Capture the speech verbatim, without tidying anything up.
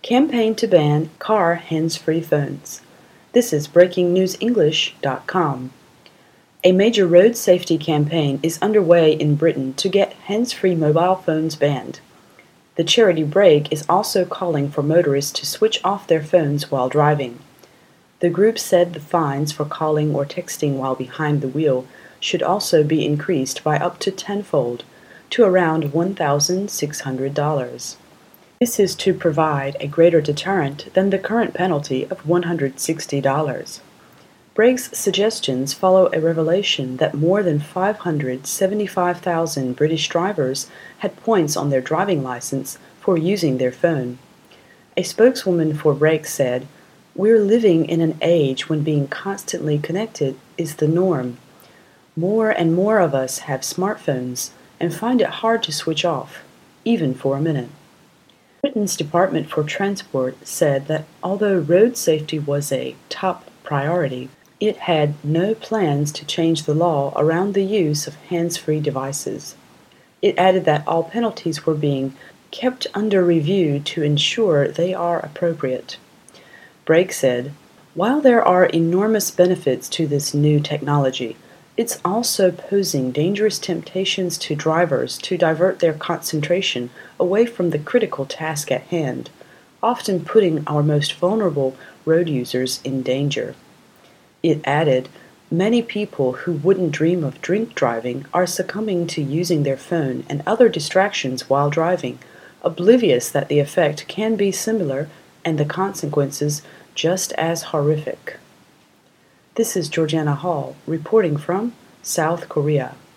Campaign to ban car hands-free phones. This is breaking news english dot com. A major road safety campaign is underway in Britain to get hands-free mobile phones banned. The charity Break is also calling for motorists to switch off their phones while driving. The group said the fines for calling or texting while behind the wheel should also be increased by up to tenfold, to around one thousand six hundred dollars. This is to provide a greater deterrent than the current penalty of one hundred sixty dollars. Break's suggestions follow a revelation that more than five hundred seventy-five thousand British drivers had points on their driving license for using their phone. A spokeswoman for Break said, "We're living in an age when being constantly connected is the norm. More and more of us have smartphones and find it hard to switch off, even for a minute." Britain's Department for Transport said that although road safety was a top priority, it had no plans to change the law around the use of hands-free devices. It added that all penalties were being kept under review to ensure they are appropriate. Break said, "While there are enormous benefits to this new technology, it's also posing dangerous temptations to drivers to divert their concentration away from the critical task at hand, often putting our most vulnerable road users in danger." It added, "Many people who wouldn't dream of drink driving are succumbing to using their phone and other distractions while driving, oblivious that the effect can be similar and the consequences just as horrific." This is Georgiana Hall, reporting from South Korea.